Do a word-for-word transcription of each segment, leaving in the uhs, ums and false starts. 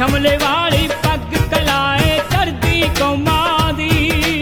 ਸ਼ਮਲੇ ਵਾਲੀ ਪੱਗ ਕਲਾਏ ਚੜ੍ਹਦੀ ਕੌਮਾਂ ਦੀ।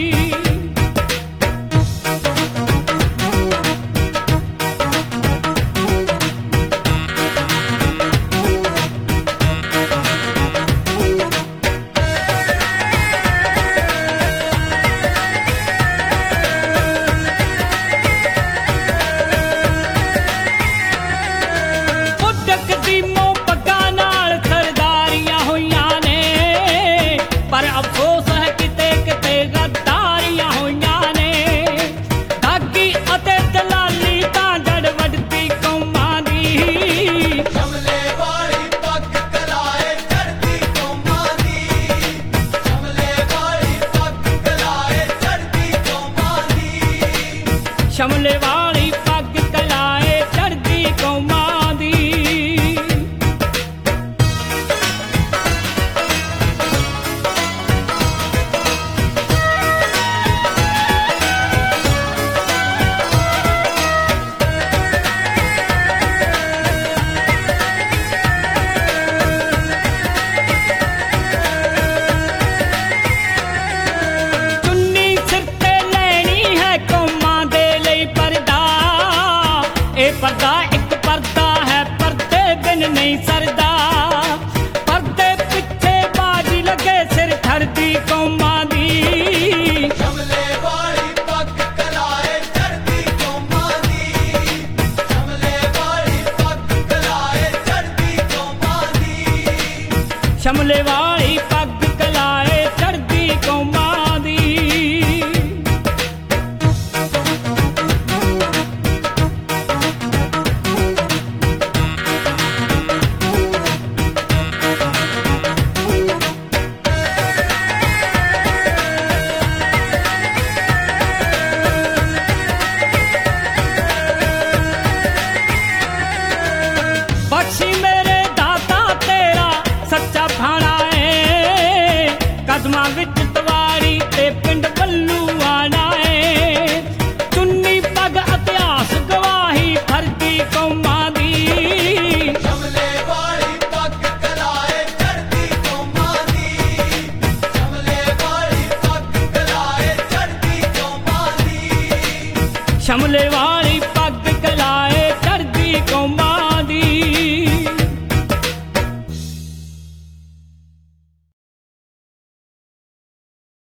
ਪਰ ਅਫਸੋਸ ਹੈ ਕਿਤੇ ਕਿਤੇ ਗੱਦਾਰੀਆਂ ਹੋਈਆਂ ਨੇ। ਦਾਗੀ ਅਤੇ ਦਲਾਲੀ ਤਾਂ ਜੜ ਵੱਢਦੀ ਕੌਮਾਂ ਦੀ। ਸ਼ਮਲੇ ਵਾਲੀ ਪੱਗ ਕਲਾਏ ਚੜ੍ਹਦੀ ਕੌਮਾਂ ਦੀ। ਸ਼ਮਲੇ ਵਾਲੀ ਪੱਗ ਕਲਾਏ ਚੜ੍ਹਦੀ ਕੌਮਾਂ ਦੀ। ਸ਼ਮਲੇ ਵਾਲੀ ਪੱਗ ਕਲਾਏ ਚੜ੍ਹਦੀ ਕੌਮਾਂ ਦੀ। ਇਹ ਪਰਦਾ ਇੱਕ ਪਰਦਾ ਹੈ, ਪਰਦੇ ਬਿਨ ਨਹੀਂ ਸਰਦਾ। ਪਰਦੇ ਪਿੱਛੇ ਬਾਜੀ ਲੱਗੇ ਸਿਰ ਠਰਦੀ ਕੌਮਾਂ ਦੀ। ਸ਼ਮਲੇ ਵਾਲੀ ਪੱਗ ਕਲਾਏ ਚੜ੍ਹਦੀ ਕੌਮਾਂ ਦੀ। ਸ਼ਮਲੇ ਵਾਲੀ ਪੱਗ ਕਲਾਏ ਚੜ੍ਹਦੀ ਕੌਮਾਂ ਦੀ। ਸ਼ਮਲੇ ਵਾਲੀ